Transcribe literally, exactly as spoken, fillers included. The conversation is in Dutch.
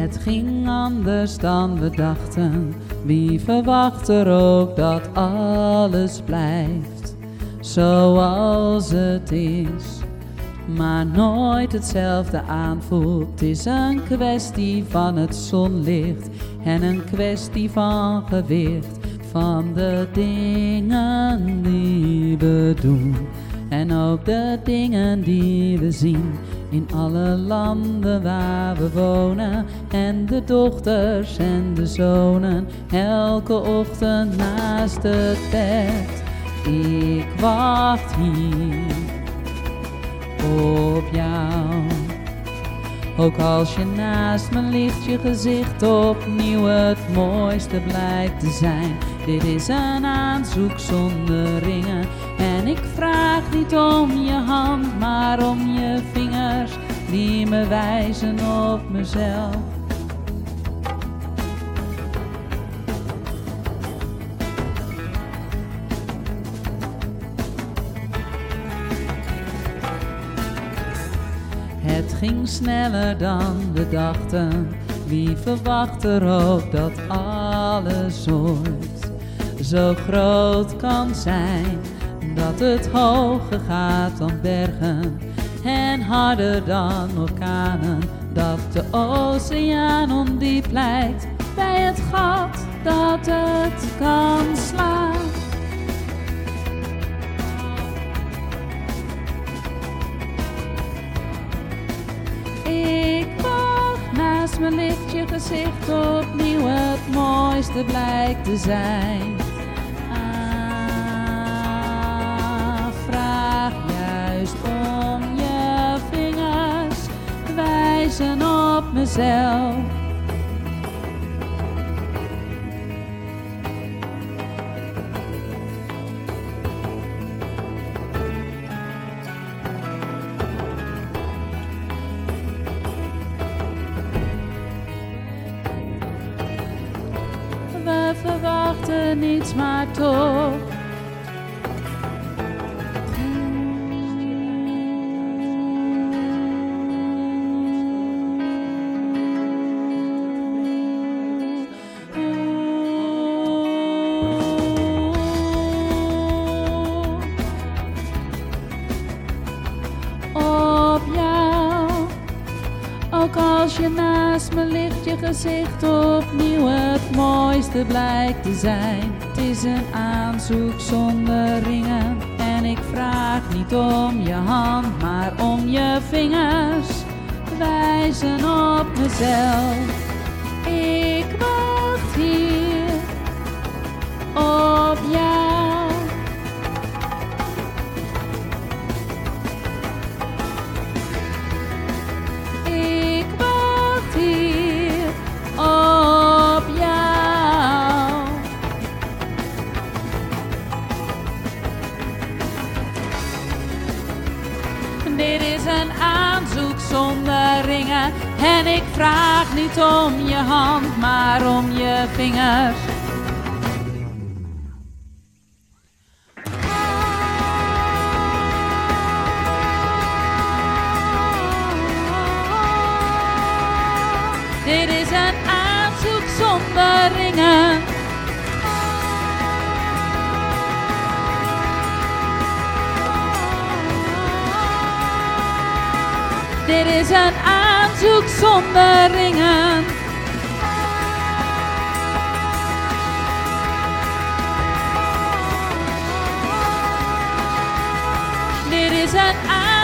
Het ging anders dan we dachten. Wie verwacht er ook dat alles blijft zoals het is, maar nooit hetzelfde aanvoelt. Het is een kwestie van het zonlicht en een kwestie van gewicht van de dingen die we doen en ook de dingen die we zien in alle landen waar we wonen, en de dochters en de zonen elke ochtend naast het bed. Ik wacht hier op jou. Ook als je naast me ligt, je gezicht opnieuw het mooiste blijkt te zijn. Dit is een aanzoek zonder ringen en ik vraag niet om je hand, maar om je vingers die me wijzen op mezelf. Het ging sneller dan we dachten. Wie verwacht er ook dat alles ooit zo groot kan zijn, dat het hoger gaat dan bergen en harder dan orkanen, dat de oceaan ondiep lijkt bij het gat dat het kan slaan. Naast me ligt je gezicht opnieuw het mooiste blijkt te zijn. Ah, vraag juist om je vingers wijzen op mezelf. We verwachten niets, maar toch. Op jou, ook als je naast me ligt, je gezicht opnieuw het mooiste blijkt te zijn. Het is een aanzoek zonder ringen en ik vraag niet om je hand, maar om je vingers wijzen op mezelf. Ik wacht hier op jou. Dit is een aanzoek zonder ringen en ik vraag niet om je hand, maar om je vingers. Dit is een aanzoek zonder ringen. Dit is een aanzoek zonder ringen. Dit is een aanzoek.